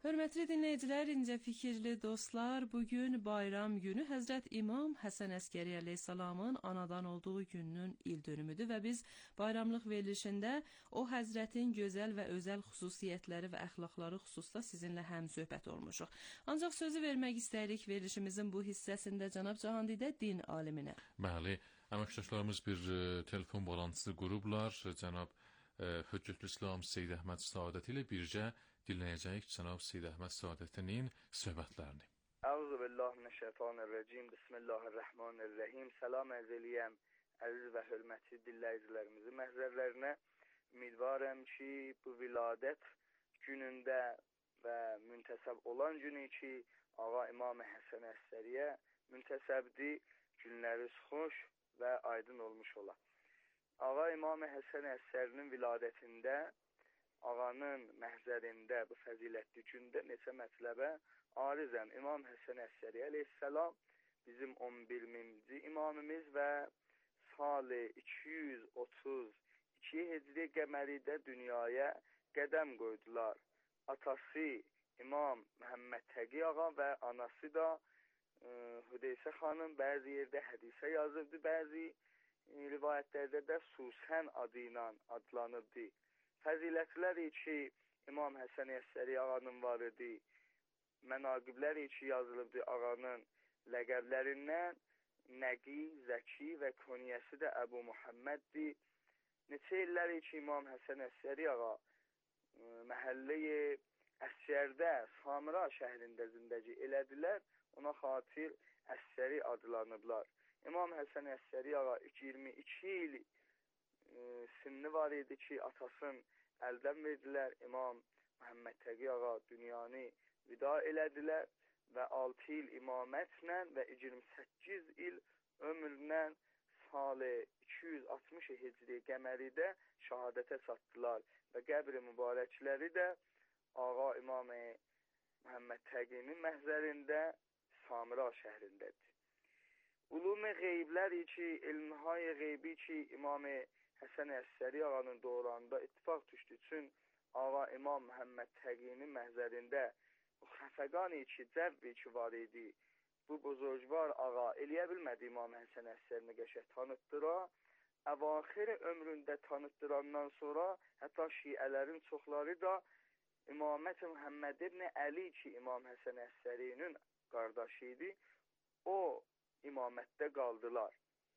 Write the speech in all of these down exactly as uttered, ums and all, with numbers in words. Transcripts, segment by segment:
Hörmətli dinləyicilər, incə fikirli dostlar, bugün bayram günü Həzrət İmam Həsən Əskəri əleyhissalamın anadan olduğu gününün il dönümüdür və biz bayramlıq verilişində o Həzrətin gözəl və özəl xüsusiyyətləri və əxlaqları xüsusda sizinlə həm söhbət olmuşuq. Ancaq sözü vermək istəyirik verilişimizin bu hissəsində cənab Cahandidə din aliminə. Bəli, əməkdaşlarımız bir e, telefon bağlantısı qurublar. Cənab e, Hüccətül İslam Seyyid Əhməd Saadət ilə bircə dinləyəcəyik cənab Seyyid Əhməd Saadətinin söhbətlərini. Əuzu billahi mineşşeytanirracim. Bismillahirrahmanirrahim. Salam ərz eləyəm əziz və hörmətli dinləyicilərimizin məhzərlərinə. Ümidvaram ki, bu viladət günündə və müntəsəb olan günü ki, Ağa İmam Həsən Əskəriyə müntəsəbdir, günləriz xoş və aydın olmuş ola. Ağa İmam Həsən Əskərinin viladətində, ağanın məhzərində bu fəzilətli gündə neçə mətləbə arizəm. İmam Həsən Əskəri əleyhissalam bizim on birinci imamımız və salı iki yüz otuz iki Hicri qəməridə dünyaya qədəm qoydular. Atası İmam Məhəmməd Təqi ağa və anası da e, Hüdeysə xanım bəzi yerdə hədisə yazırdı, bəzi e, rivayətlərdə də Susən adı ilə adlanırdı. Fəzilətləri ki, İmam Həsən Əskəri ağanın var idi, mənaqibləri ki, yazılıbdı ağanın ləqəblərindən, Nəqi, Zəki və koniyəsi də Əbu Muhamməddir. Neçə illəri ki, İmam Həsən Əskəri ağa məhəllə-i Əskərdə, Samira şəhrində zindəci elədilər, ona xatir Əskəri adlanıblar. İmam Həsən Əskəri ağa iyirmi iki il e, sinni var idi ki, atasını əldən verdilər. İmam Məhəmməd Təqi ağa dünyanı vida elədilər və altı il imamətlə və iyirmi səkkiz il ömrlə salı iki yüz altmış Hicri qəməridə şəhadətə çatdılar və qəbri mübarəkləri də Ağa İmam Məhəmməd Təqinin məhzərində Samira şəhrindədir. Ulum-i qeyblər ki, ilmihai qeybi ki, İmam Həsən Əskəri ağanın doğranda ittifaq düşdü üçün Ağa İmam Məhəmməd Təqinin məhzərində xəfəqani ki, cəvvi ki var idi. Bu buzurgvar ağa eləyə bilmədi İmam Həsən Əskərini qəşəng tanıtdıra. Əvaxir ömründə tanıtdırandan sonra hətta şiələrin çoxları da İmamət Məhəmməd ibn Əli ki, İmam Həsən Əskərinin qardaşı idi, o imamətdə qaldılar.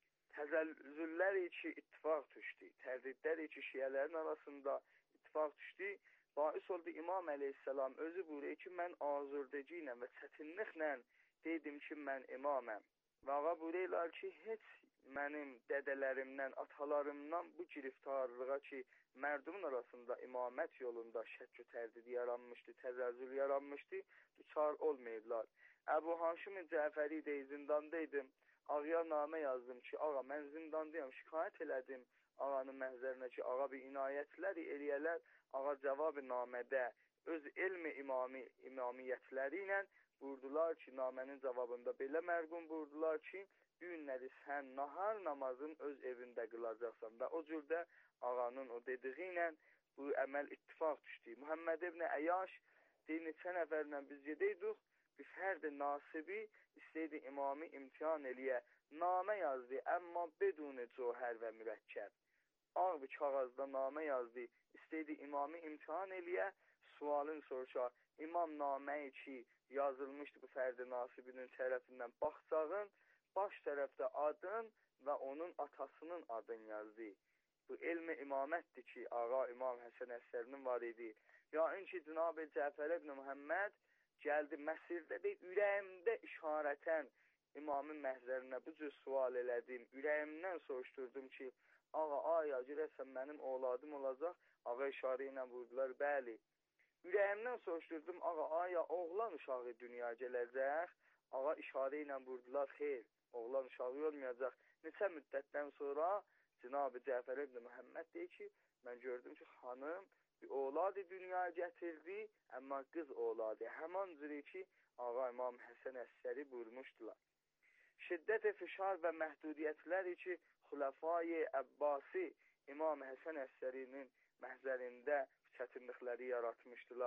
Təzəllüzlər ki, ittifaq düşdü. Tərdidlər ki, şiələrin arasında ittifaq düşdü. Bais oldu İmam əleyhissalam özü buyuruyor ki, mən azurdəci ilə və çətinliklə dedim ki, mən imaməm. Və ağa buyuruyorlar ki, heç mənim dədələrimdən, atalarımdan bu giriftarlığa ki, mərdumun arasında imamət yolunda şəkk-ü tərdid yaranmışdı, təzəzzül yaranmışdı, düçar olmayıblar. Əbu Haşim Cəfəri də zindandaydım. Ağaya namə yazdım ki, ağa mən zindandayım, şikayət elədim ağanın məhzərinə ki, ağa bir inayətləri eləyələr. Ağa cavab-ı namədə öz elmi imami, imamiyyətləri ilə buyurdular ki, namənin cavabında belə mərqum buyurdular ki, günləri sən nahar namazın öz evində qılacaqsan və o cürdə ağanın o dediği ilə bu əməl ittifaq düşdü. Muhammed ibn Əyyaş deyir, neçə nəfərlə biz gedəydik, bir fərd-i nasibi istəydi imamı imtihan eləyə, namə yazdı, əmma bedun cöhər və mürəkkəb. Ağ bir kağızda namə yazdı, istəydi imamı imtihan eləyə, sualın soruşa, imam naməyi ki yazılmışdı bu fərd-i nasibinin tərəfindən baxsağın, baş tərəfdə adın və onun atasının adını yazdı. Bu elmi imamətdir ki, ağa İmam Həsən Əskərinin var idi. Yəni ki, Cənab-ı Cəfər ibn Muhammed gəldi Məsirdə deyil, ürəyimdə işarətən imamın məhzərinə bu cür sual elədim. Ürəyimdən soruşdurdum ki, ağa, aya görəsən mənim oğladım olacaq. Ağa işarə ilə vurdular, bəli. Ürəyimdən soruşdurdum, ağa, aya oğlan uşağı dünyaya gələcək. Ağa işarə ilə vurdular, xeyr, oğlan uşağı olmayacaq. Neçə müddətdən sonra Cənab-ı Cəfər ibn Muhammed deyir ki, mən gördüm ki, xanım bir oğladı dünyaya gətirdi, amma qız oğladı. Həman cürü ki, ağa İmam Həsən Əskəri buyurmuşdular. Şiddət-i fişar və məhdudiyyətlər ki, Xulafai Əbbasi İmam Həsən Əskərinin məhzərində çətinlikləri yaratmışdılar.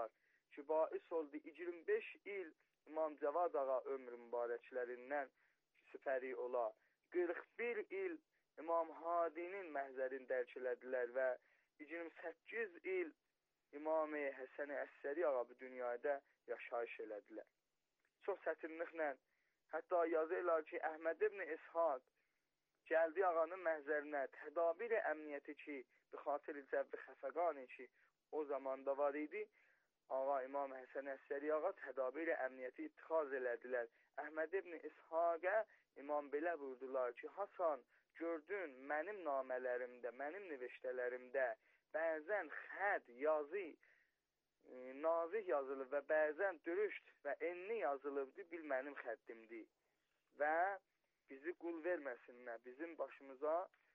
ki, bais oldu iyirmi beş il İmam Cavad ağa ömrü mübarəklərindən süpəri ola. qırx bir il İmam Hadinin məhzərini dərk elədilər və iyirmi səkkiz il İmam-ı Həsən Əsəri ağa bu dünyada yaşayış elədilər. Çox çətinliklə, hətta yazırlar ki, Əhməd ibn İshaq gəldi ağanın məhzərinə, tədabir əmniyyəti ki, bi xatir cəvvi xəfəqani ki, o zamanda var idi, ağa İmam Həsən Əsəri ağa tədabir əmniyyəti ittixaz elədilər. Əhməd ibn İshaqə İmam belə buyurdular ki, Hasan, gördün mənim namələrimdə, mənim niviştələrimdə bəzən xəd, yazı, e, nazih yazılıb və bəzən dürüşt və enli yazılıbdır, bil mənim xəddimdir. Və bizi qul verməsinlər, bizim başımıza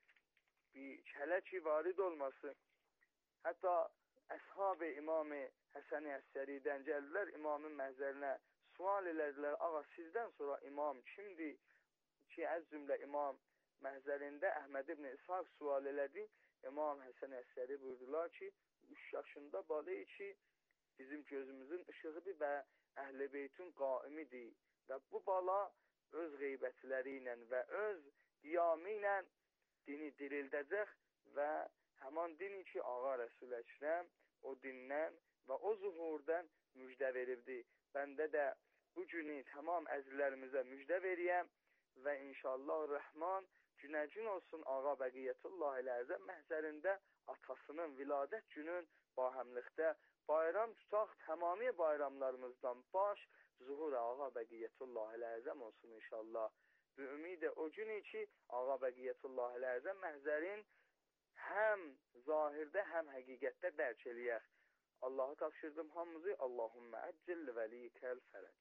bir kələ ki, varid olması. Hətta əshab-ı İmam-ı Həsən Əsəridən gəldilər, imamın məhzərinə sual elədilər, ağa sizdən sonra imam kimdir? Ki, əz cümlə imam məhzərində Əhməd ibn İshaq sual elədi, İmam Həsən Əsəri buyurdular ki, üç yaşında balı ki, bizim gözümüzün ışığıdır və Əhl-i Beytün qaimidir. Və bu bala öz qeybətləri ilə və öz qiyamı ilə dini dirildəcək və həman dini ki, ağa Rəsul Əkrəm o dindən və o zuhurdan müjdə veribdi. Bəndə də bu günü tamam əzizlərimizə müjdə veriyəm və inşallah Rəhman günə-gün olsun ağa Bəqiyyətullah Əl-Əzəm məhzərində atasının viladət günün bahəmlikdə bayram tutaq, tamami bayramlarımızdan baş zuhur ağa Bəqiyyətullah Əl-Əzəm olsun inşallah. Bu ümidə o günü ki, ağa Bəqiyyətullah Əl-Əzəm məhzərin həm zahirdə, həm həqiqətdə dərk eləyək. Allah'a tapşırdım hamımızı. Allahümme əccil vəlikəl fərəc.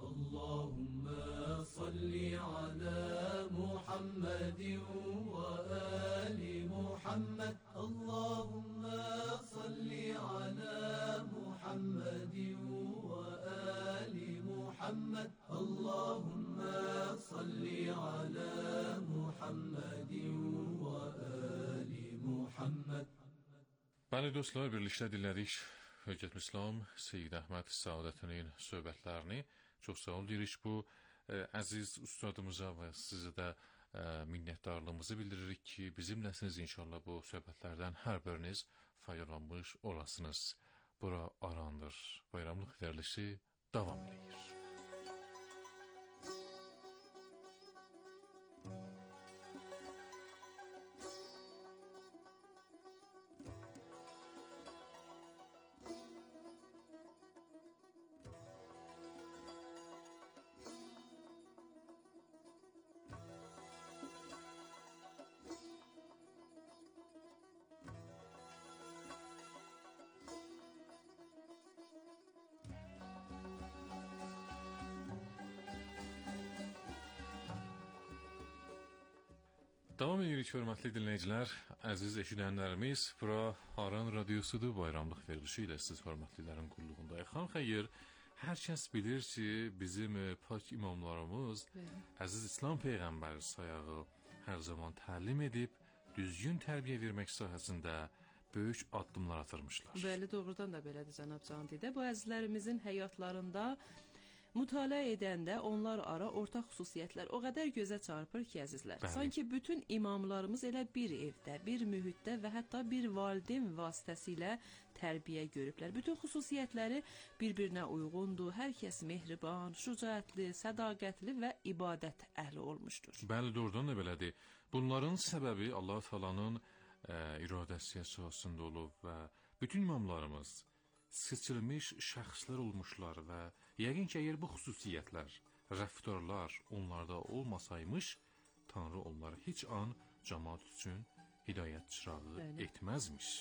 Allahümme salli ala Muhammedin ve ali Muhammed. Allahümme salli ala Muhammedin ve ali Muhammed. Allahümme salli ala Muhammedin ve ali Muhammed. Bəli dostlar, birlikdə dinlədik Höccət İslam Seyyid Əhməd Səadətinin söhbətlərini. Çox sağ ol deyirik bu ə, əziz ustadımıza və sizə də ə, minnətdarlığımızı bildiririk ki, bizimləsiniz inşallah bu söhbətlərdən hər biriniz faydalanmış olasınız. Bura Arandır. Bayramlıq verilişi davam edir. Davam edirik, hörmətli dinləyicilər, əziz eşidənlərimiz, bura Aran radiosudur, bayramlıq verilişi ilə siz hörmətlilərin qulluğundayıq. Xan xeyir, hər kəs bilir ki, bizim pak imamlarımız Bəli. Əziz İslam Peyğəmbəri sayağı hər zaman təlim edib, düzgün tərbiyə vermək sahəsində böyük addımlar atırmışlar. Bəli, doğrudan da belədir, cənab Candidə. Bu əzizlərimizin həyatlarında mütaliə edəndə onlar ara ortaq xüsusiyyətlər o qədər gözə çarpır ki, əzizlər. Bəli. Sanki bütün imamlarımız elə bir evdə, bir mühitdə və hətta bir valideyn vasitəsilə tərbiyə görüblər. Bütün xüsusiyyətləri bir-birinə uyğundur. Hər kəs mehriban, şücaətli, sədaqətli və ibadət əhli olmuşdur. Bəli, doğrudan da belədir. Bunların səbəbi Allah Taala'nın iradəsi əsasında olub və bütün imamlarımız seçilmiş şəxslər olmuşlar və yəqin ki, əgər bu xüsusiyyətlər, rəftarlar onlarda olmasaymış, Tanrı onları heç an cəmaat üçün hidayət çırağı Bəli. etməzmiş.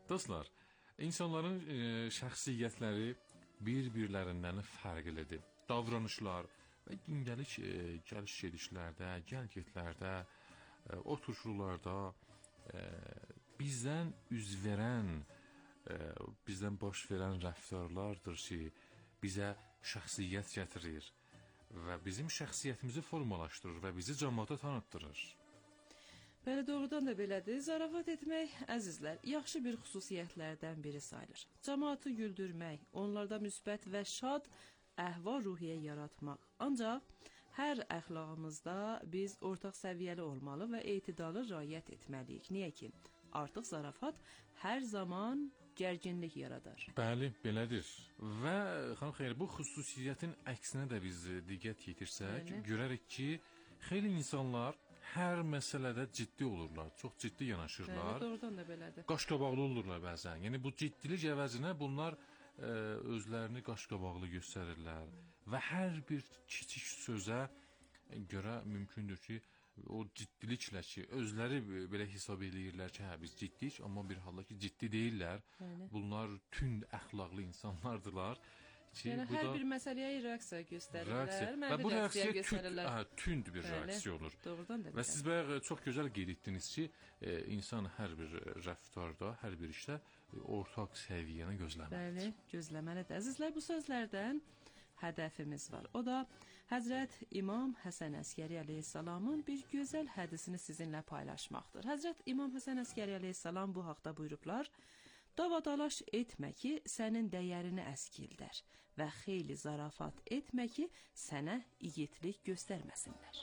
Dostlar, insanların e, şəxsiyyətləri bir-birlərindən fərqlidir. Davranışlar və gündəlik e, gəliş-gedişlərdə, gəl-getlərdə, e, oturuşlarda e, bizdən üz verən, e, bizdən baş verən rəftarlardır ki, bizə şəxsiyyət gətirir və bizim şəxsiyyətimizi formalaşdırır və bizi cəmaata tanıtdırır. Bəli, doğrudan da belədir. Zarafat etmək, əzizlər, yaxşı bir xüsusiyyətlərdən biri sayılır. Cəmaatı güldürmək, onlarda müsbət və şad əhval-ruhiyyə yaratmaq. Ancaq hər əxlaqımızda biz ortaq səviyyəli olmalı və etidalı riayət etməliyik. Niyə ki, artıq zarafat hər zaman gərginlik yaradar. Bəli, belədir. Və xanım xeyr, bu xüsusiyyətin əksinə də biz diqqət yetirsək, Bəli. görərik ki, xeyli insanlar hər məsələdə ciddi olurlar, çox ciddi yanaşırlar. Bəli, doğrudan da belədir. Qaşqabaqlı olurlar bəzən. Yəni bu ciddilik əvəzinə bunlar e, özlərini qaşqabaqlı göstərirlər və hər bir kiçik sözə görə mümkündür ki, o ciddiliklə ki, özləri belə hesab eləyirlər ki, hə biz ciddiyik, amma bir halda ki, ciddi deyirlər. Bəli. Bunlar tünd əxlaqlı insanlardırlar. Ki, yəni hər da bir məsələyə reaksiya göstərirlər, mənfi reaksiya göstərirlər. Hə, tünd bir Bəli, reaksiya olur. Doğrudan da. Və siz bayaq çox gözəl qeyd etdiniz ki, e, insan hər bir rəftarda, hər bir işdə e, ortaq səviyyəni gözləməlidir. Bəli, gözləməlidir. Əzizlər, bu sözlərdən hədəfimiz var. O da Həzrət İmam Həsən Əskəri əleyhissalamın bir gözəl hədisini sizinlə paylaşmaqdır. Həzrət İmam Həsən Əskəri əleyhissalam bu haqda buyurublar: davadalaş etmə ki, sənin dəyərini əskildər və xeyli zarafat etmə ki, sənə igidlik göstərməsinlər.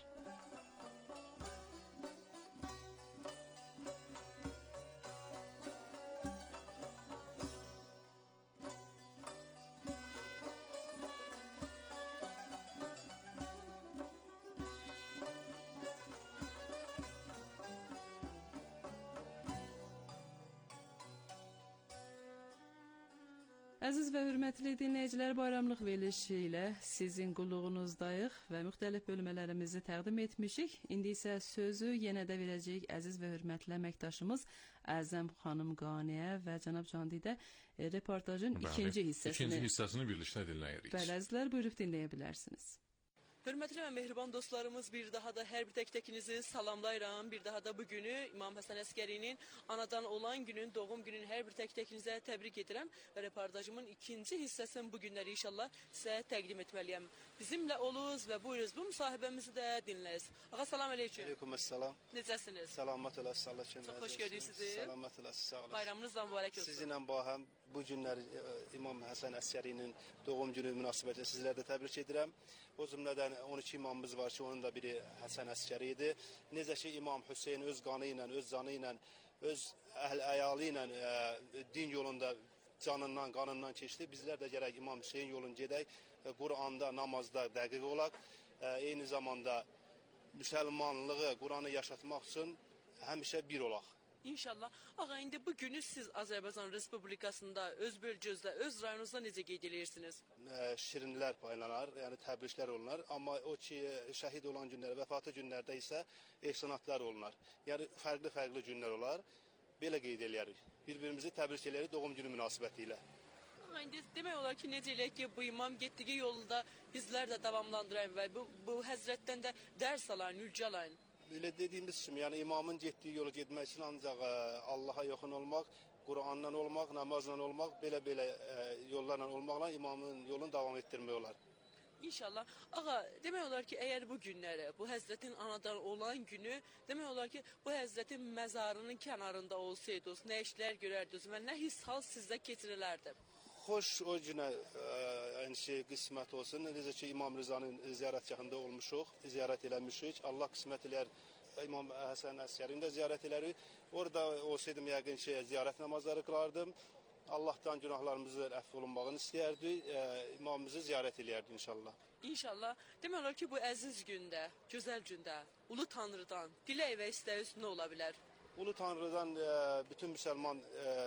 Əziz və hörmətli dinləyicilər, bayramlıq verilişi ilə sizin qulluğunuzdayıq və müxtəlif bölmələrimizi təqdim etmişik. İndi isə sözü yenə də verəcəyik əziz və hörmətli əməkdaşımız Əzəm xanım Qaniyə və cənab Candidə e, reportajın Bəli, ikinci hissəsini. İkinci hissəsini birlikdə dinləyirik. Bəli, əzizlər, buyurub dinləyə bilərsiniz. Hörmətli və mehriban dostlarımız, bir daha da hər bir tək-təkinizi salamlayıram. Bir daha da bu günü İmam Həsən Əskərinin anadan olan günün, doğum günün hər bir tək-təkinizə təbrik edirəm və reportajımın ikinci hissəsini bu günləri inşallah sizə təqdim etməliyəm. Bizimlə olunuz və buyuruz, bu müsahibəmizi də dinləyiz. Ağa, salam aleyküm. Aleyküm əssalam. Necəsiniz? Salamat olasınız, Allah kimi. Çox xoş gördük sizi. Salamat olasınız, sağ olasınız. Bayramınız da mübarək olsun. Sizinlə bahəm bu günlər İmam Həsən Əskərinin doğum günü münasibətilə sizləri də təbrik edirəm. O cümlədən on iki imamımız var ki, onun da biri Həsən Əskəri idi. Necə ki, İmam Hüseyin öz qanı ilə, öz canı ilə, öz əhl-əyalı ilə e, din yolunda canından, qanından keçdi. Bizlər də gərək İmam Hüseyin yolunu gedək, e, Quranda, namazda dəqiq olaq. E, eyni zamanda müsəlmanlığı, Quranı yaşatmaq üçün həmişə bir olaq. İnşallah. Ağa, indi bu günü siz Azərbaycan Respublikasında, öz bölgənizdə, öz rayonunuzda necə qeyd edirsiniz? Şirinlər paylanar, yəni təbriklər olunar. Amma o ki, şəhid olan günlər, vəfatı günlərdə isə ehsanatlar olunar. Yəni, fərqli-fərqli günlər olar. Belə qeyd edərik. Bir-birimizi təbrik edərik doğum günü münasibəti ilə. Ağa, indi demək olar ki, necə eləyək ki, bu imam getdiyi yolunda bizlər də davamlandırayım və bu, bu həzrətdən də dərs alayın, ülgə alayın. Belə dediyimiz kimi, yəni imamın getdiyi yolu getmək üçün ancaq ə, Allaha yaxın olmaq, Quranla olmaq, namazla olmaq, belə-belə yollarla olmaqla imamın yolunu davam etdirmək olar. İnşallah. Ağa, demək olar ki, əgər bu günləri, bu həzrətin anadan olan günü, demək olar ki, bu həzrətin məzarının kənarında olsaydınız, nə işlər görərdiniz və nə hiss hal sizdə keçirilərdi? Xoş o günə yəni şey qismət olsun. Necə ki İmam Rızanın ziyarətgahında olmuşuq, ziyarət eləmişik. Allah qismət eləyər İmam Həsən Əskərini də ziyarət elərik. Orada olsaydım yəqin ki ziyarət namazları qılardım. Allahdan günahlarımızı əfv olunmağını istəyərdik. İmamımızı ziyarət eləyərdik inşallah. İnşallah. Demək olar ki bu əziz gündə, gözəl gündə Ulu Tanrıdan dilək və istəyiniz nə ola bilər? Ulu Tanrıdan bütün müsəlman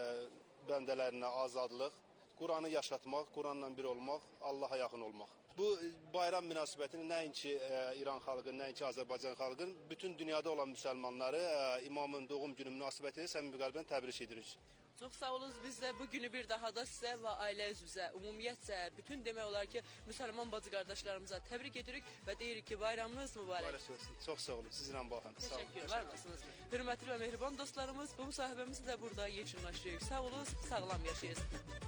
bəndələrinə azadlıq, Quranı yaşatmaq, Quranla bir olmaq, Allaha yaxın olmaq. Bu bayram münasibətini nəinki e, İran xalqı, nəinki Azərbaycan xalqının, bütün dünyada olan müsəlmanları e, imamın doğum günü münasibətilə səmimi qəlbdən təbrik edirik. Çox sağ olun. Biz də bu günü bir daha da sizə və ailə üzvünüzə, ümumiyyətcə bütün demək olar ki, müsəlman bacı qardaşlarımıza təbrik edirik və deyirik ki, bayramınız mübarək. Mübarək olsun. Çox sağ olun. Sizlə baxın. Təşəkkür varsınız. Hörmətli və mehriban dostlarımız, bu müsahibəmizi də burada yekunlaşdırırıq. Sağ olun, sağlam yaşayın.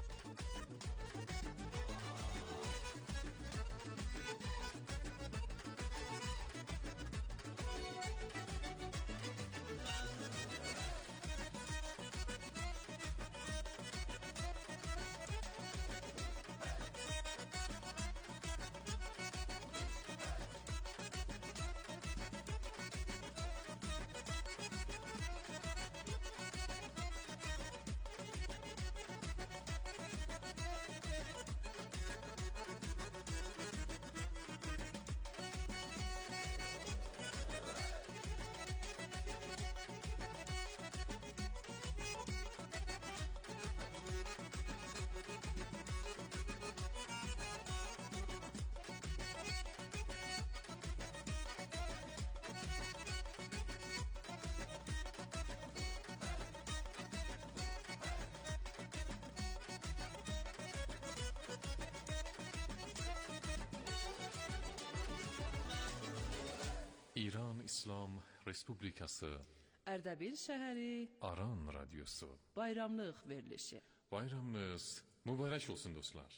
İran İslam Respublikası Ərdəbil şəhəri Aran Radyosu bayramlıq verilişi. Bayramınız mübarək olsun dostlar.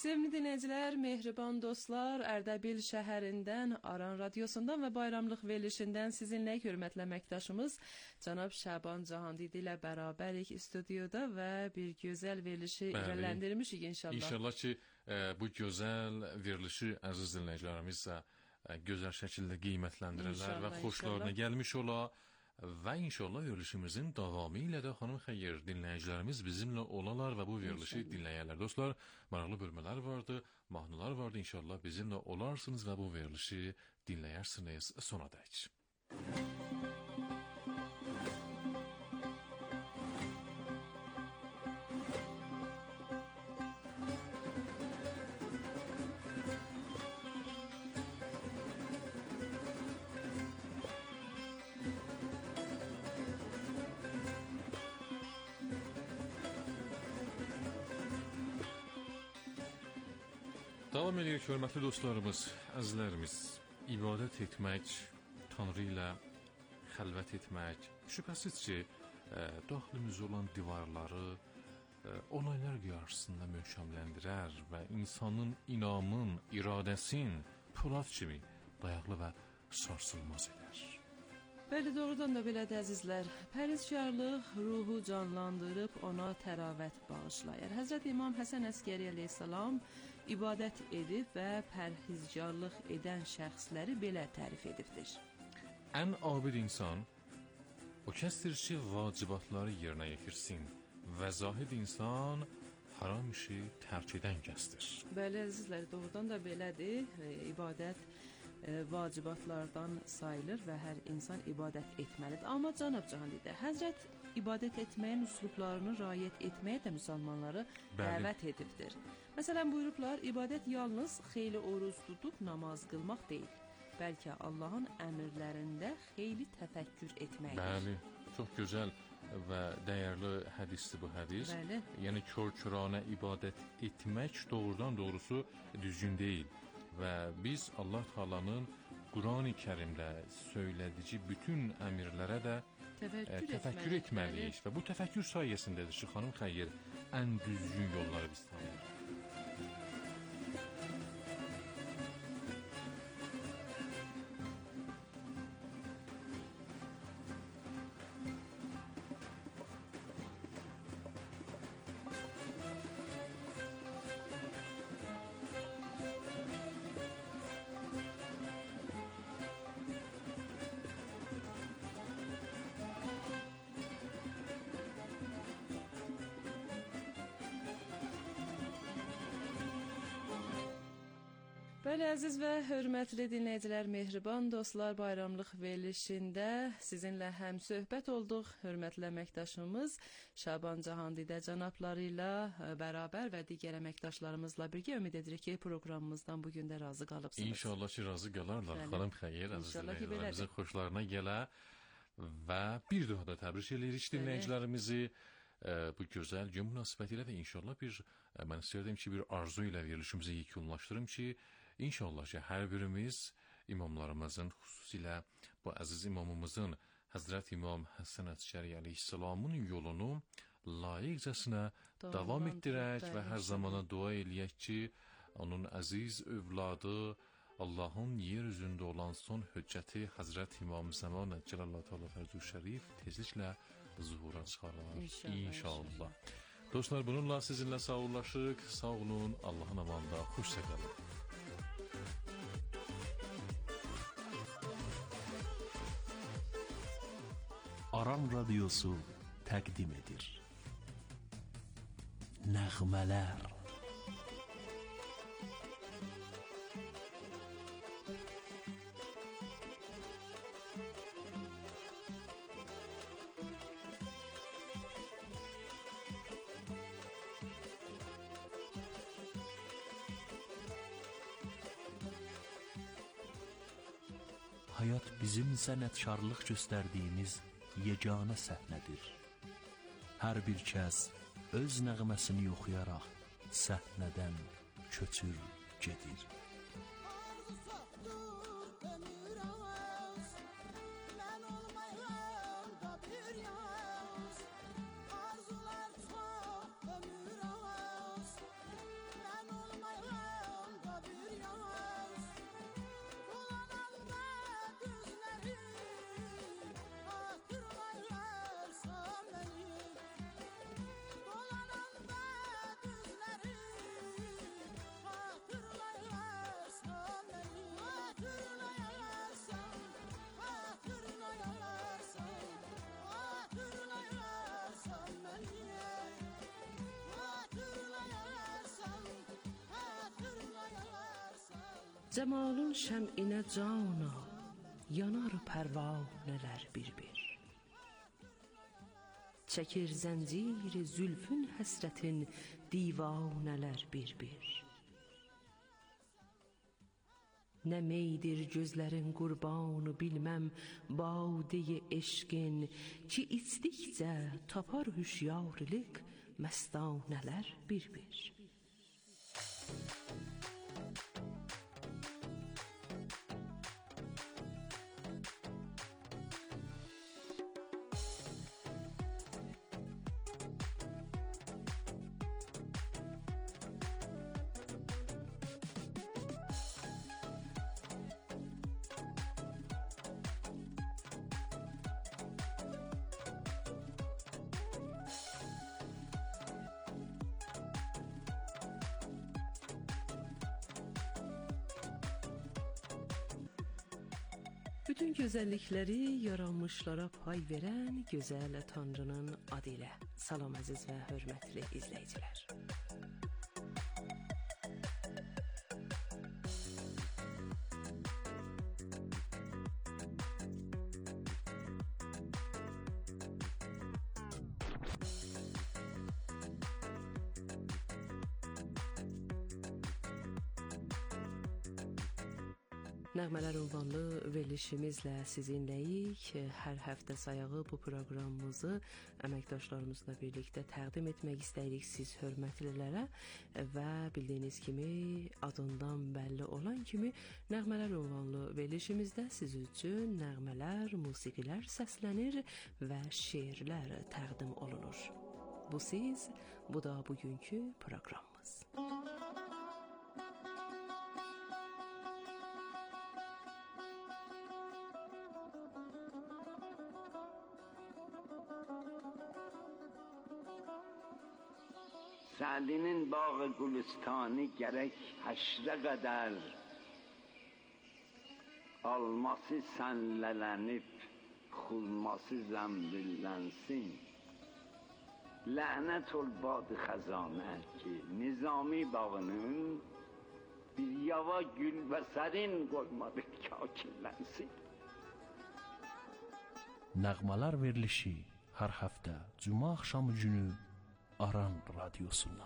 Sevgili dinləyicilər, mehriban dostlar, Ərdəbil şəhərindən, Aran radiosundan və bayramlıq verilişindən sizinlə hörmətli əməkdaşımız Cənab Şaban Cahandidi ilə bərabərik studiyada və bir gözəl verilişi irəliləndirmişik inşallah. İnşallah ki, e, bu gözəl verilişi əziz dinləyicilərimiz də e, gözəl şəkildə qiymətləndirirlər və xoşlarına inşallah. Gəlmiş ola. Və inşallah verilişimizin davamı ilə də xanım xeyir dinləyicilərimiz bizimlə olalar və bu verilişi dinləyərlər. Dostlar, maraqlı bölmələr vardı, mahnılar vardı. İnşallah bizimlə olarsınız və bu verilişi dinləyərsiniz sona dək. Davam edirik, hörmətli dostlarımız, əzizlərimiz. İbadət etmək, Tanrı ilə xəlvət etmək, şübhəsiz ki, e, daxilimiz olan divarları e, olaylar qarşısında möhkəmləndirər və insanın inamın, iradəsin polad kimi dayaqlı və sarsılmaz edər. Bəli, doğrudan da belədir əzizlər. Pərhizkarlıq ruhu canlandırıb ona təravət bağışlayır. Həzrət İmam Həsən Əskəri əleyhissalam ibadət edib və pərhizkarlıq edən şəxsləri belə tərif edibdir. Ən abid insan o kəsdir ki, vacibatları yerinə yetirsin və zahid insan haram işi tərk edən kəsdir. Bəli, əzizlər, doğrudan da belədir. E, ibadət e, vacibatlardan sayılır və hər insan ibadət etməlidir. Amma cənab Cahandidə, Həzrət ibadət etməyin üslublarını riayət etməyə də müsəlmanları dəvət edibdir. Məsələn, buyurublar, ibadət yalnız xeyli oruz tutub namaz qılmaq deyil, bəlkə Allahın əmrlərində xeyli təfəkkür etməkdir. Bəli, çox gözəl və dəyərli hədisdir bu hədis. Bəli. Yəni, kör-körənə ibadət etmək doğrudan doğrusu düzgün deyil. Və biz Allah Taala'nın Qurani Kərimdə söylədiyi bütün əmrlərə də təfəkkür, e, təfəkkür etməliyik. Və bu təfəkkür sayəsindədir ki, xanım xeyir, ən düzgün yolları biz tanıyırıq. Bəli, əziz və hörmətli dinləyicilər, mehriban dostlar, bayramlıq verilişində sizinlə həm söhbət olduq. Hörmətli əməkdaşımız Şaban Cahandidə cənabları ilə bərabər və digər əməkdaşlarımızla birgə ümid edirik ki, proqramımızdan bu gün də razı qalıbsınız. İnşallah ki, razı qalarlar. Bəli. Xanım xeyir, əziz dinləyicilərimizin xoşlarına gələ və bir daha da təbrik edirik dinləyicilərimizi e, bu gözəl gün münasibətilə və inşallah bir, e, mən istəyirdim ki, bir arzu ilə verilişimizi yekunlaşdırım ki, İnşallah ki, hər birimiz imamlarımızın, xüsusilə bu əziz imamımızın, Həzrət İmam Həsən Əskəri əleyhissalamın yolunu layiqcəsinə davam etdirək və hər zamana dua eləyək ki, onun əziz övladı, Allahın yer üzündə olan son höccəti Həzrət İmam Zaman Cəlallah Teala Fərcu Şərif tezliklə zuhura çıxarlar. İnşallah. İnşallah. Dostlar, bununla sizinlə sağollaşıq. Sağ olun, Allahın amanında, xoşça qalın. Aran Radyosu təqdim edir. Nəğmələr. Hayat bizim sənətkarlıq göstərdiyimiz yeganə səhnədir. Hər bir kəs öz nəğməsini oxuyaraq səhnədən köçür gedir. Cəmalın şəm'inə cana, yanar pərvanələr bir-bir. Çəkir zəncir zülfün həsrətin divanələr bir-bir. Nə meydir gözlərin qurbanı bilməm badeyi eşqin, ki içdikcə tapar hüşyarlıq məstanələr bir-bir. Bütün gözəllikləri yaranmışlara pay verən gözəl Tanrının adı ilə. Salam əziz və hörmətli izləyicilər. Nəğmələr ünvanlı verilişimizlə sizinləyik. Hər həftə sayağı bu proqramımızı əməkdaşlarımızla birlikdə təqdim etmək istəyirik siz hörmətlilərə və bildiyiniz kimi adından bəlli olan kimi Nəğmələr ünvanlı verilişimizdə siz üçün nəğmələr, musiqilər səslənir və şeirlər təqdim olunur. Bu siz, bu da bugünkü proqramımız. Sa'dinin bağı gülistani gerek həşrə qədər alması sənlələnib xurması zəmbillənsin. Lənət ol bad xəzanə ki Nizami bağının bir yava gül və sərin qoymadı kakillənsin. Nəğmələr verilişi hər həftə cuma axşamı günü Aran Radyosu'ndan.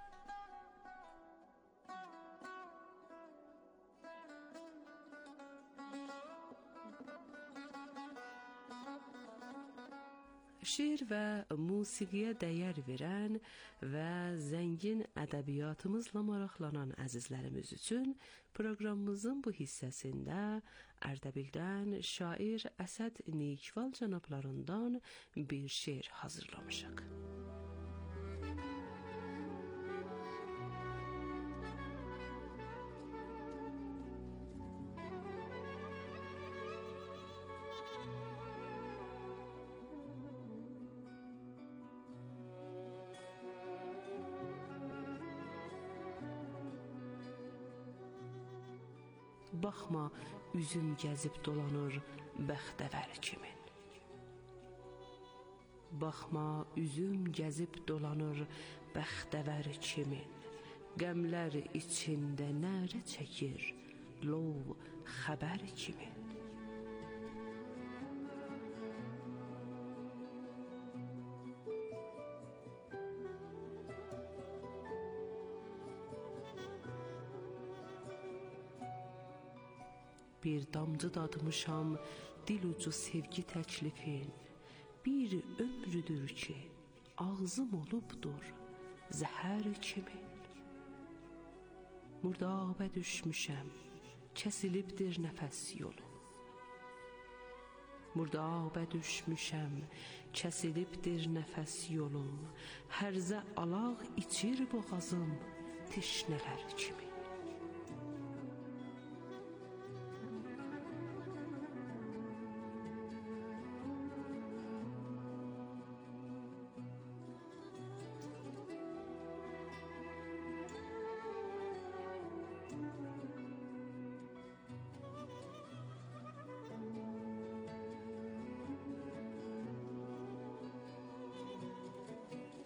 Şiir və musiqiyə dəyər verən və zəngin ədəbiyyatımızla maraqlanan əzizlərimiz üçün proqramımızın bu hissəsində Ərdəbildən şair Əsəd Nikval cənablarından bir şeir hazırlamışıq. Baxma, üzüm gəzib dolanır bəxtəvər kimin. Baxma, üzüm gəzib dolanır bəxtəvər kimin. Qəmlər içində nərə çəkir lov xəbər kimin. Bir damcı dadmışam dil ucu sevgi təklifin. Bir ömrüdür ki ağzım olubdur zəhər kimin. Murdabə düşmüşəm, kəsilibdir nəfəs yolu. Murdabə düşmüşəm, kəsilibdir nəfəs yolum. Hərzə alaq içir boğazım teşnələr kimi.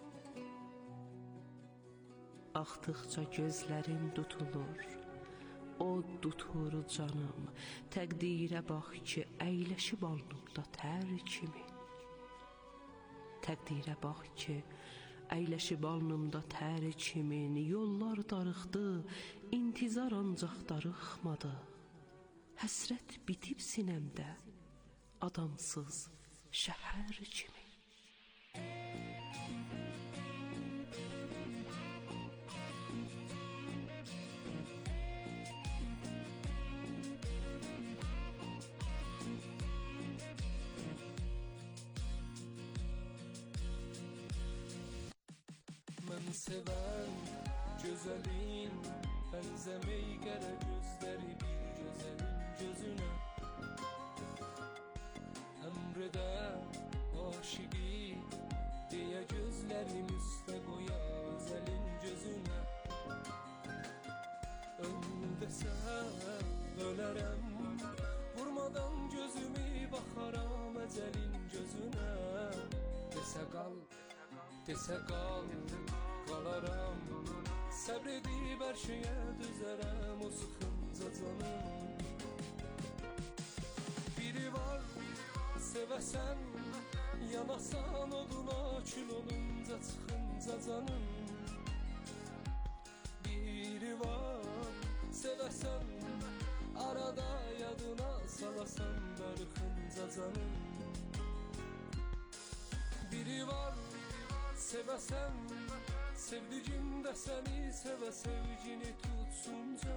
Axdıqca gözlərim tutulur, od tutur canım, təqdirə bax ki, əyləşib alnımda tər kimi. Təqdirə bax ki, əyləşib alnımda tər kimin, yollar darıxdı, intizar ancaq darıxmadı. Həsrət bitib sinəmdə, adamsız şəhər kimi. Mən sevən gözəlin, bənzəmək gərək gözləri bir gözəlin gözünə. Əmrədə aşiqi deyə gözlərim üstə qoya özəlin gözünə. Öl desəm ölərəm, vurmadan gözümü baxaram əcəlin gözünə. Desə qal, desə qal, qalaram, səbr edib hər şeyə düzərəm o sıxınca canım. Biri var, sevəsən, yanasan oduna, kül olunca çıxınca canım. Biri var, sevəsən, arada yadına salasan darıxınca canım. Biri var, sevəsən, sevdiğin də səni sevə sevgini tutsunca.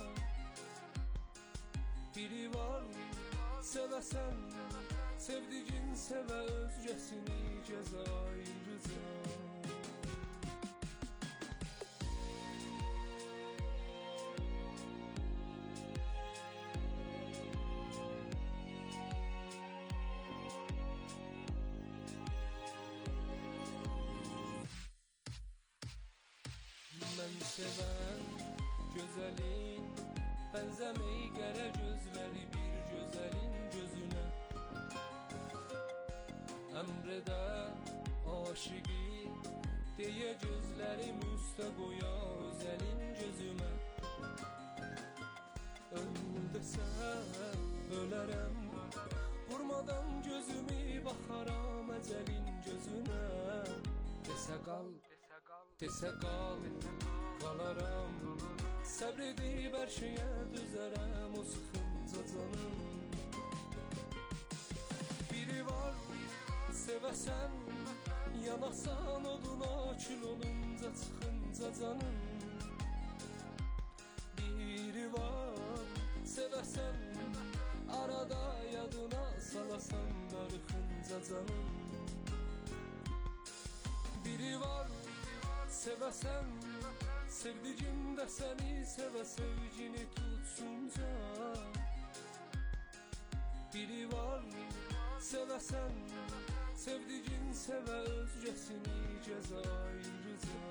Biri var, sevəsən, sevdiğin sevə özgəsini cəzairıca. Mən sevən gözəlin, bənzəmək gərək gözləri bir gözəlin gözünə. Əmrədə aşiqi deyə gözlərim üstə qoya özəlin gözümə. Öl desəm ölərəm, vurmadan gözümü baxaram əcəlin gözünə. Desə qal, desə qal, qalaram, səbr edib hər şeyə düzərəm o sıxınca canım. Biri var, sevəsən, yanasan oduna, kül olunca çıxınca canım. Biri var, sevəsən, arada yadına salasan darıxınca canım. Biri var, sevəsən, sevdiğin də səni sevə sevgini tutsunca. Biri var, sevəsən, sevdiğin sevə özgəsini cəzairıca.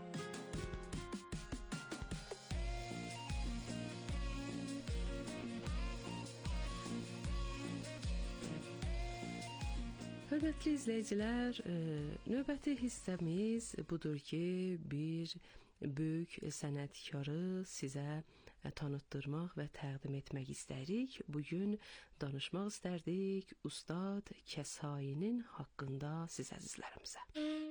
Hörmətli izləyicilər, növbəti hissəmiz budur ki, bir böyük sənətkarı sizə tanıtdırmaq və təqdim etmək istərik. Bugün danışmaq istərdik Ustad Kəsainin haqqında siz əzizlərimizə.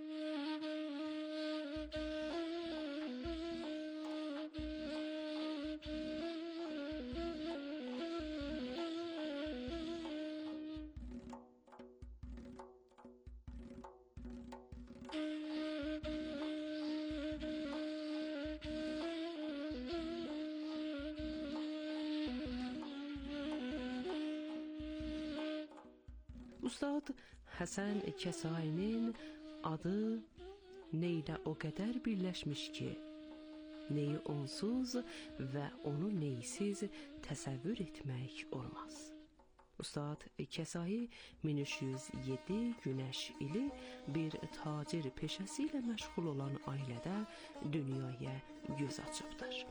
Ustad Həsən Kəsainin adı neylə o qədər birləşmiş ki, neyi onsuz və onu neysiz təsəvvür etmək olmaz. Ustad Kəsai min üç yüz yeddi Günəş ili bir tacir peşəsi ilə məşğul olan ailədə dünyaya göz açıbdır.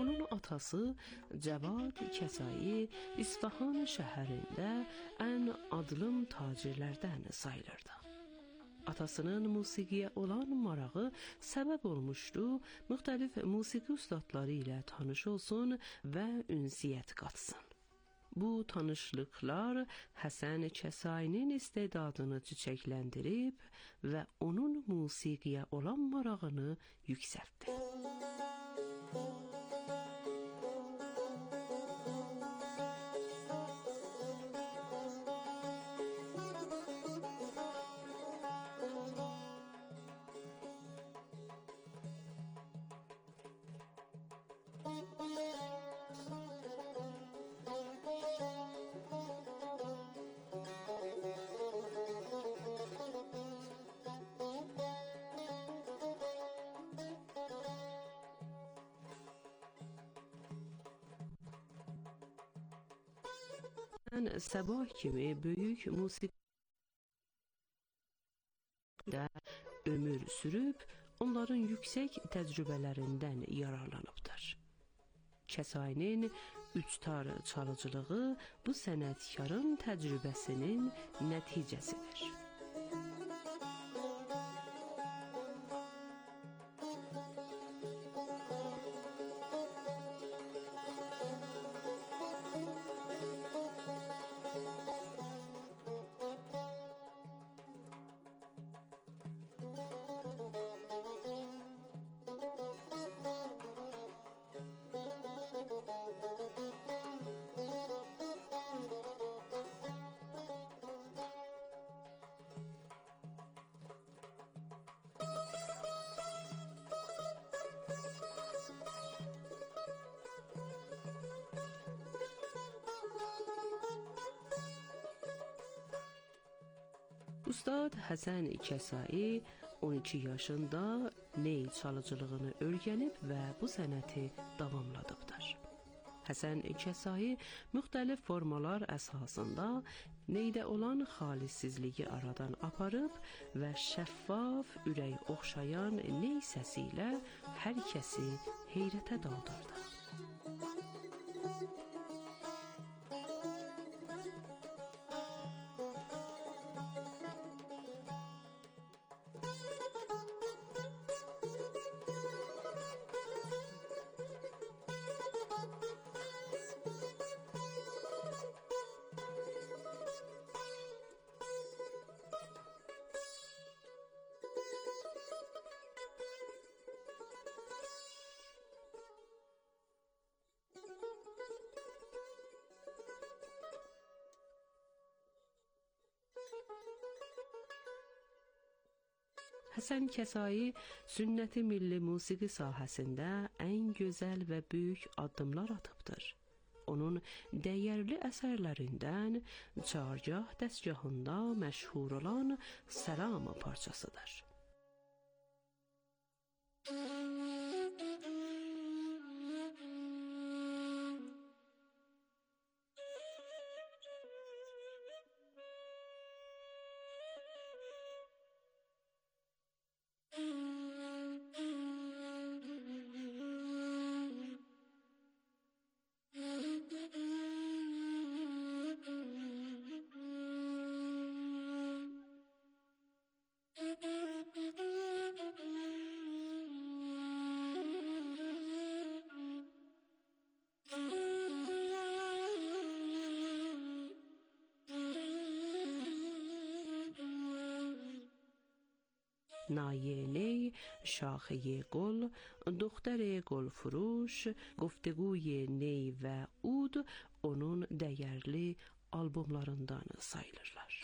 Onun atası Cavad Kəsai İsfahan şəhərində ən adlım tacirlərdən sayılırdı. Atasının musiqiyə olan marağı səbəb olmuşdu, müxtəlif musiqi ustadları ilə tanış olsun və ünsiyyət qatsın. Bu tanışlıqlar Həsən Kəsainin istedadını çiçəkləndirib və onun musiqiyə olan marağını yüksəltdi. Səbah kimi böyük musiqidə ömür sürüb, onların yüksək təcrübələrindən yararlanıbdır. Kəsainin üçtar çalıcılığı bu sənətkarın təcrübəsinin nəticəsidir. Ustad Həsən Kəsai on iki yaşında ney çalıcılığını öyrənib və bu sənəti davamladıbdır. Həsən Kəsai müxtəlif formalar əsasında neydə olan xalisizliyi aradan aparıb və şəffaf, ürək oxşayan ney səsi ilə hər kəsi heyrətə daldırdı. Həsən Kəsai sünnəti milli musiqi sahəsində ən gözəl və böyük addımlar atıbdır. Onun dəyərli əsərlərindən Çargah dəstgahında məşhur olan Səlam parçasıdır. نایه نی، شاخه گل، دختر گل فروش، گفتگوی ney və ud onun dəyərli albomlarından sayılırlar.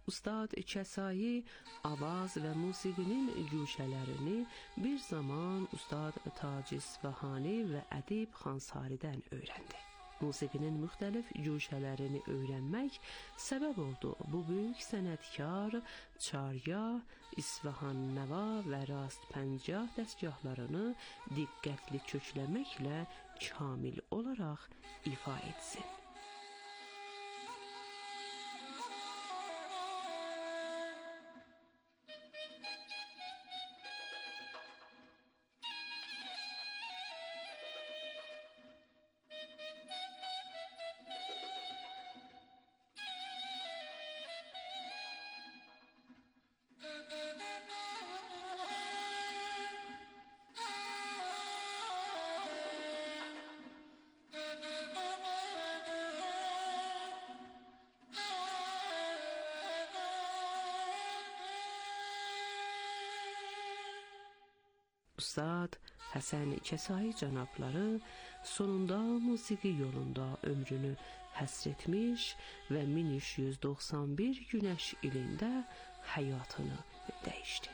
Ustad Kəsai avaz və musiqinin güşələrini bir zaman Ustad Taci İsfahani və Ədib Xansaridən öyrəndi. Musiqinin müxtəlif güşələrini öyrənmək səbəb oldu. Bu böyük sənətkar çarya, İsfahan nəva və rast pəncah dəstgahlarını diqqətli kökləməklə kamil olaraq ifa etsin. Ustad Həsən Kəsai cənabları sonunda musiqi yolunda ömrünü həsr etmiş və min üç yüz doxsan bir günəş ilində həyatını dəyişdi.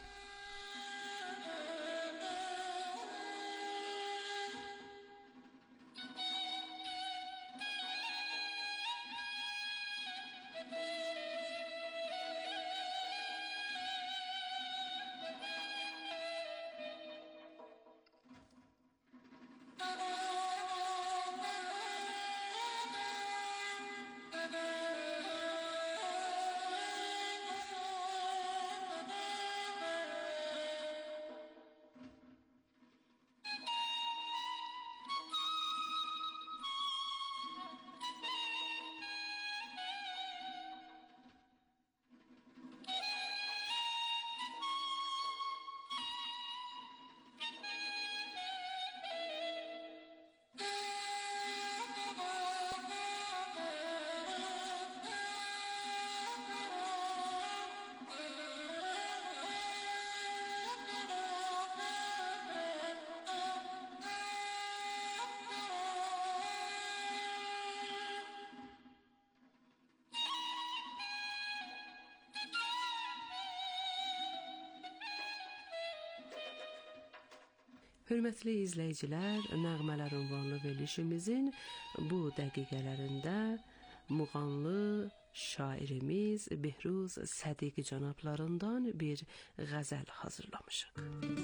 Hörmətli izləyicilər, Nəğmələr ünvanlı verilişimizin bu dəqiqələrində muğanlı şairimiz Behruz Sədiq cənablarından bir qəzəl hazırlamışıq.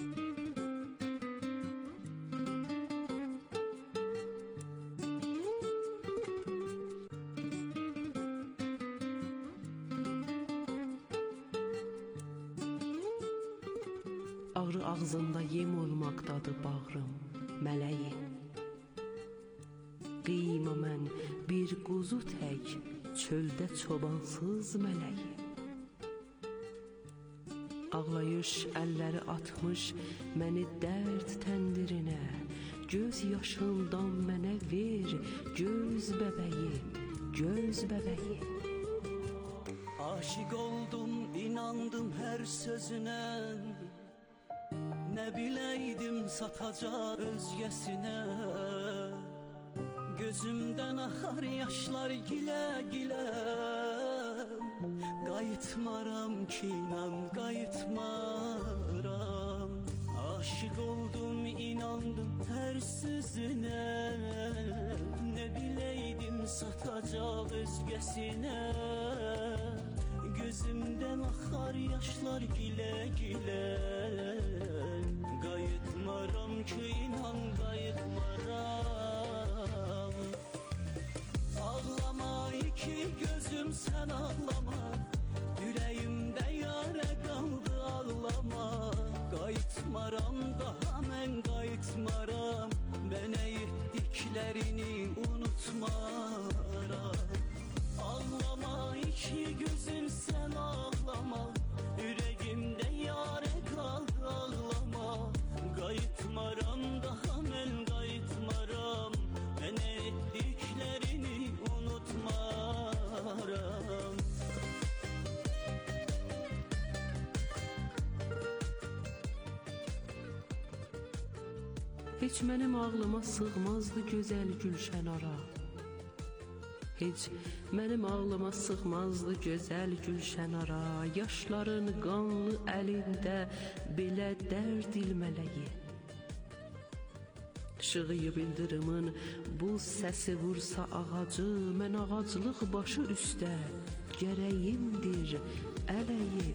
Ağrı ağzında yem olmaqdadır bağrım, mələyim. Qiyma mən bir quzu tək, çöldə çobansız mələyim. Ağlayış əlləri atmış məni dərd təndirinə, göz yaşından mənə ver, göz bəbəyim, göz bəbəyim. Aşiq oldum, inandım hər sözünə, nə biləydim satacaq özgəsinə. Gözümdən axar yaşlar gilə-gilə, qayıtmaram ki, inan qayıtmaram. Aşiq oldum, inandım hər sözünə, nə biləydim satacaq özgəsinə. Gözümdən axar yaşlar gilə-gilə, qayıtmaram ki, inan qayıtmaram. Ağlama iki gözüm, sən ağlama, ürəyimdə yarə qaldı ağlama. Qayıtmaram, daha mən qayıtmaram, mənə etdiklərini unutmaram. Ağlama iki gözüm, sən ağlama, ürəyimdə yarə qaldı ağlama. Qayıtmaram, daha mən qayıtmaram, mənə etdiklərini unutmaram. Heç mənim ağlıma sığmazdı gözəl Gülşənara, Heç mənim ağlıma sığmazdı gözəl gülşən ara, yaşların qanlı əlində belə dərd ilmələyi. Şığıyıb ildırımın bu səsi vursa ağacı, mən ağaclıq başı üstə gərəyimdir ələyim.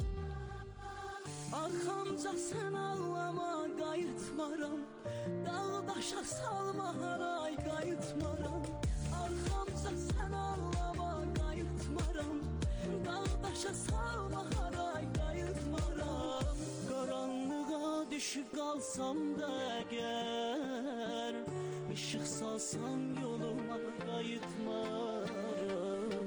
Arxamca sən ağlama, qayıtmaram, dağdaşa salma haray, qayıtmaram. Arxamca sən ağlama, qayıtmaram, dağdaşa salma haray, qayıtmaram. Qaranlığa düşüb qalsam da əgər, işıq salsan yoluma, qayıtmaram.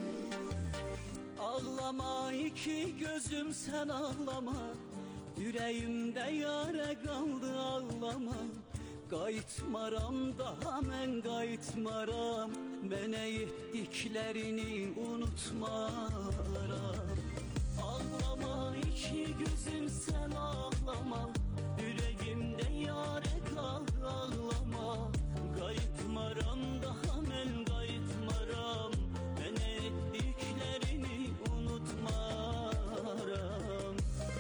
Ağlama iki gözüm, sən ağlama, ürəyimdə yarə qaldı, ağlama. Qayıtmaram, daha mən qayıtmaram, mənə etdiklərini unutmaram. Ağlama iki gözüm, sən ağlama, ürəyimdə yarə qaldı, ağlama. Qayıtmaram, daha mən qayıtmaram, mənə etdiklərini unutmaram.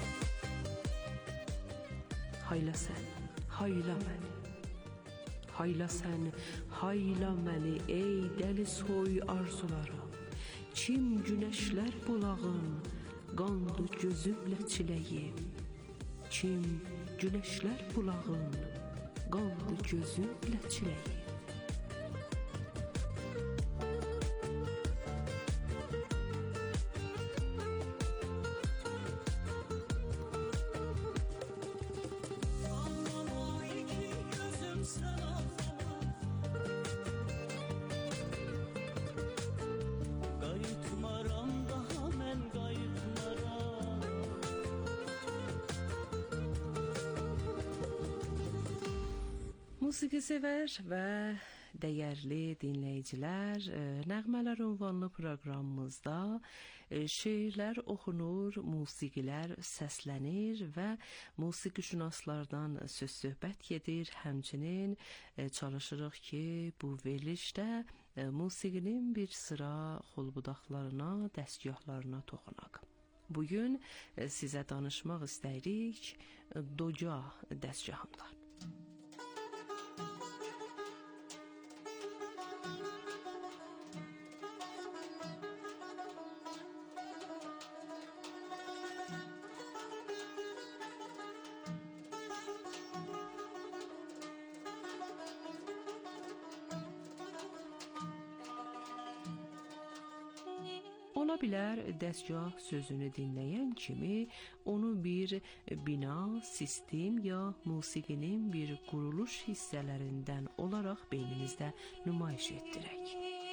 Hayla sən, hayla məni, hayla sən, hayla məni, ey dəli soy arzularım. Çim günəşlər bulağın, qanlı gözümlə çiləyim. Çim günəşlər bulağın, qanlı gözümlə çiləyim. Musiqi sevər və dəyərli dinləyicilər, Nəğmələr ünvanlı proqramımızda şeirlər oxunur, musiqilər səslənir və musiqişünaslardan söz-söhbət gedir. Həmçinin çalışırıq ki, bu verilişdə musiqinin bir sıra xolbudaqlarına, dəstgahlarına toxunaq. Bugün sizə danışmaq istəyirik Doca dəstgahından. Ola bilər dəstgah sözünü dinləyən kimi onu bir bina, sistem ya musiqinin bir quruluş hissələrindən olaraq beynimizdə nümayiş etdirək.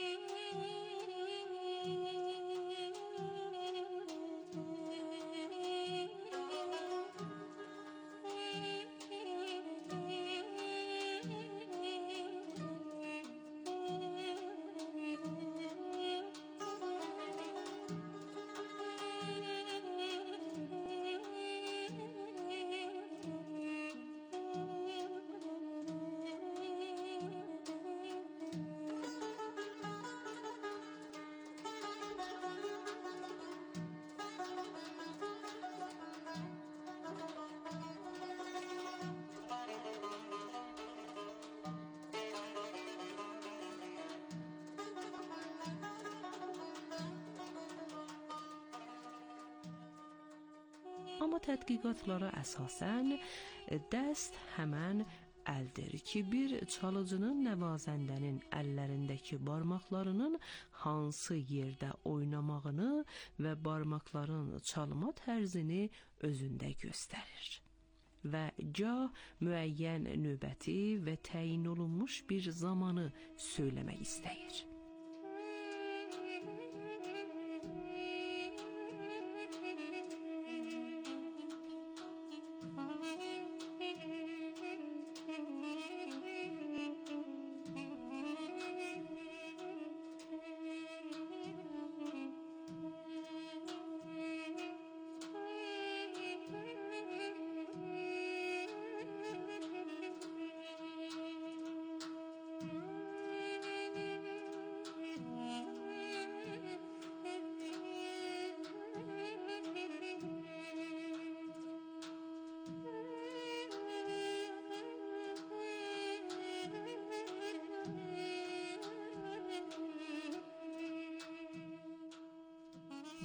Amma tədqiqatlara əsasən dəst həmən əldir ki, bir çalıcının nəvazəndənin əllərindəki barmaqlarının hansı yerdə oynamağını və barmaqların çalma tərzini özündə göstərir və gah müəyyən növbəti və təyin olunmuş bir zamanı söyləmək istəyir.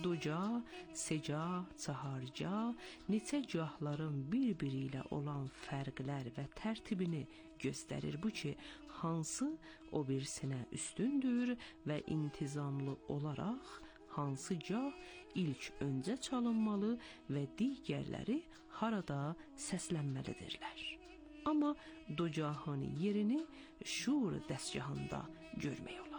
Duca, seca, çaharca, neçə cahların bir-biri ilə olan fərqlər və tərtibini göstərir bu ki, hansı o birisinə üstündür və intizamlı olaraq hansı cah ilk öncə çalınmalı və digərləri harada səslənməlidirlər. Amma ducahın yerini şur dəstgahında görmək olar.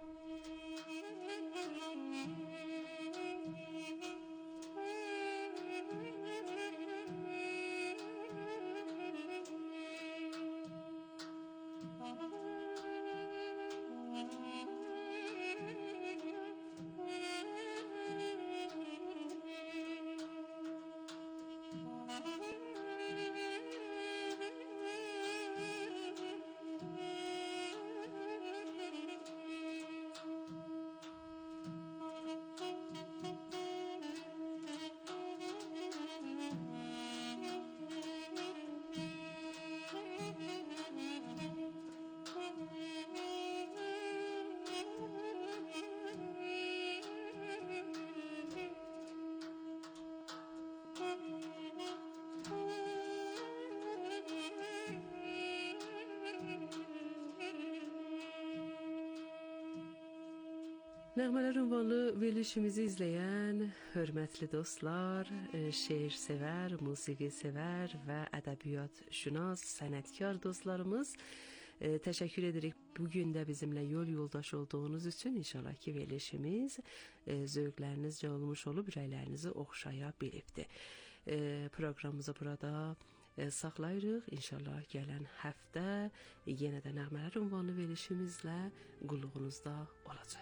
Nəğmələr ünvanlı verilişimizi izləyən hörmətli dostlar, şeir sevər, musiqi sevər və ədəbiyyat şünas, sənətkar dostlarımız, e, təşəkkür edirik bugün də bizimlə yol yoldaş olduğunuz üçün. İnşallah ki verilişimiz e, zövqlərinizcə olmuş olub, ürəklərinizi oxşaya bilibdir. E, proqramımızı burada e, saxlayırıq. İnşallah gələn həftə yenə də nəğmələr ünvanlı verilişimizlə qulluğunuzda olacaq.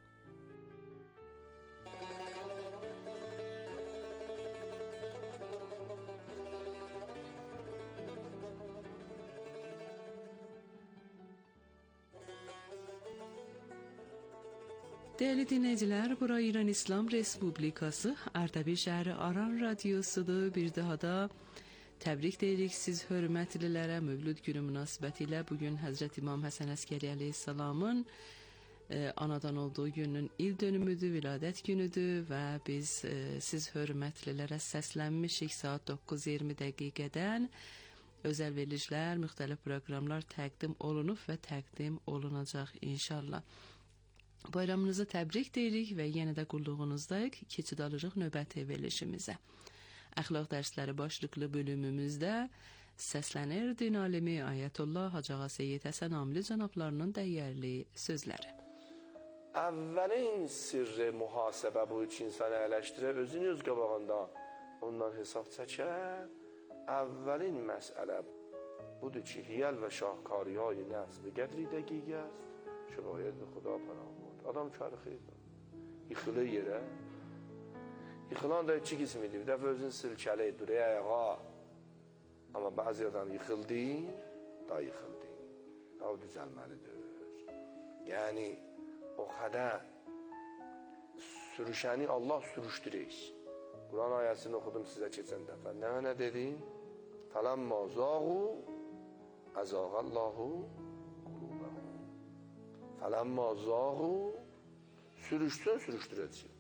Değerli dinleyiciler, bura İran İslam Respublikası, Ardabil şəhəri Aran radyosudur. Bir daha da təbrik deyirik siz hörmətlilərə. Mövlud günü münasibətilə bugün Həzrət İmam Həsən Əskəri əleyhissalamın e, anadan olduğu günün il dönümüdür, viladət günüdür və biz e, siz hörmətlilərə səslənmişik saat doqquz iyirmi dəqiqədən. Özəl verilişlər, müxtəlif proqramlar təqdim olunub və təqdim olunacaq inşallah. Bayramınızı təbrik deyirik və yenə də qulluğunuzdayıq. Keçid alırıq növbəti verilişimizə. Əxlaq dərsləri başlıqlı bölümümüzdə səslənir din alimi Ayətullah Hacı Ağa Seyyid Həsən Amili cənablarının dəyərli sözləri. Əvvəlin sirri mühasibə bu üç insanı ələşdirə, özünü öz qabağında ondan hesab çəkər. Əvvəlin məsələ budur ki, hiyəl və şahkariyyəyi nəfs və qədri dəqiq است. şبایت به خدا پناه برد. Adam çarxıydı. Yıxılır yerə. Yıxılan da iki qism idi. Bir dəfə özünü silkələyir, duraya ayağa. Amma bəzi adam yıxıldı, da yıxıldı. Da o düzəlməlidir. Yəni, o qədər sürüşəni Allah sürüşdürür. Quran ayəsini oxudum sizə keçən dəfə. Nə nə dedin? Fələmmə zağu, əzağəllahu qulubəhum. Fələmmə zağu, sürüşsün, sürüşdürəcək.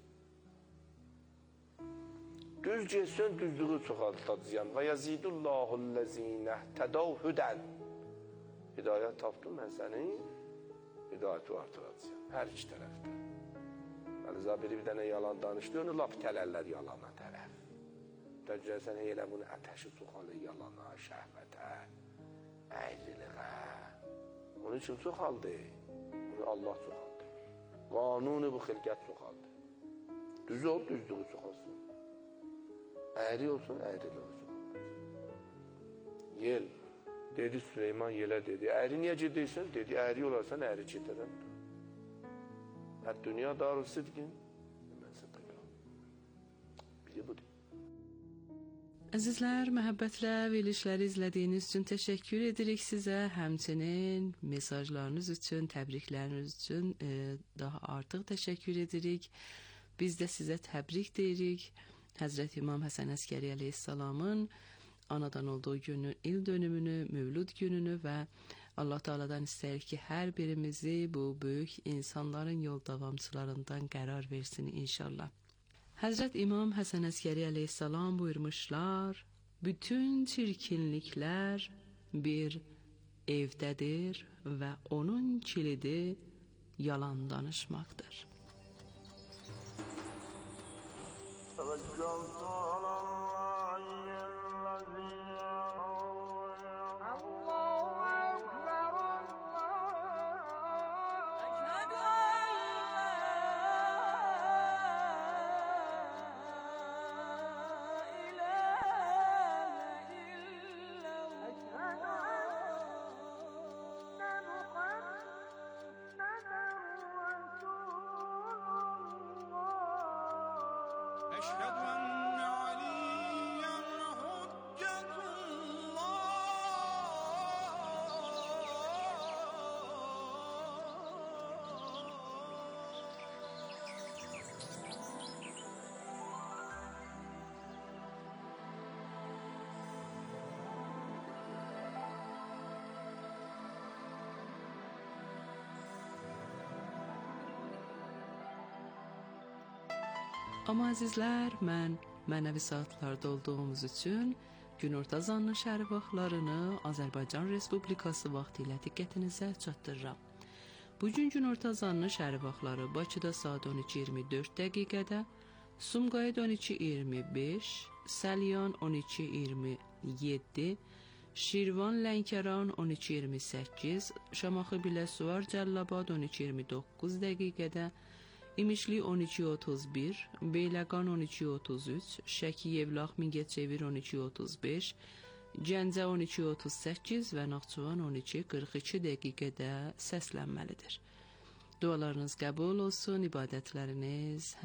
Düz getsin, düzlüğü çoxaldacaq. Və yəzidullahu-ləzinə tədəv hüdən. Hidayət tapdım mən səni, hidayəti artıracaq. Hər iki tərəfdə. Əliza biri bir dənə yalan danışdı, onu lap tələrlər yalana tərəf. Dəcəsən elə bunu ətəşi çoxalı yalana, şəhvətə, əyriliğə. Onun üçün çoxaldı. Onu Allah çoxaldı. Qanunu bu xilqət çoxaldı. Düz ol, düzlüğü çoxalsın. Əyri olsun, əyrili olsun. Yel. Dedi Süleyman yelə dedi. Əyri niyə gedirsən? Dedi, əyri olarsan, əyri gedirəm. Hət dünya darı sidqin. Mən sıdqın. Biri budur. Əzizlər, məhəbbətlə verilişləri izlədiyiniz üçün təşəkkür edirik sizə. Həmçinin mesajlarınız üçün, təbrikləriniz üçün e, daha artıq təşəkkür edirik. Biz də sizə təbrik deyirik. Həzrət İmam Həsən Əskəri əleyhissalamın anadan olduğu günün il dönümünü, mövlud gününü və Allah Teala'dan istəyir ki, hər birimizi bu böyük insanların yol davamçılarından qərar versin inşallah. Hazret İmam Hasan Askeri aleyhisselam buyurmuşlar, bütün çirkinlikler bir evdedir ve onun kilidi yalan danışmaktır. Amma əzizlər, mən mənəvi saatlarda olduğumuz üçün günorta zanlı şəhəri vaxtlarını Azərbaycan Respublikası vaxtı ilə diqqətinizə çatdırıram. Bugün günorta zanlı şəhəri vaxtları Bakıda saat on iki iyirmi dörd dəqiqədə, Sumqayıt on iki iyirmi beş, Səlyan on iki iyirmi yeddi, Şirvan Lənkəran on iki iyirmi səkkiz, Şamaxı Biləsuvar Cəllabad on iki iyirmi doqquz dəqiqədə, İmişli on iki otuz bir, Beyləqan on iki otuz üç, Şəki Yevlax Mingəçevir on iki otuz beş, Gəncə on iki otuz səkkiz və Naxçıvan on iki qırx iki dəqiqədə səslənməlidir. Dualarınız qəbul olsun, ibadətləriniz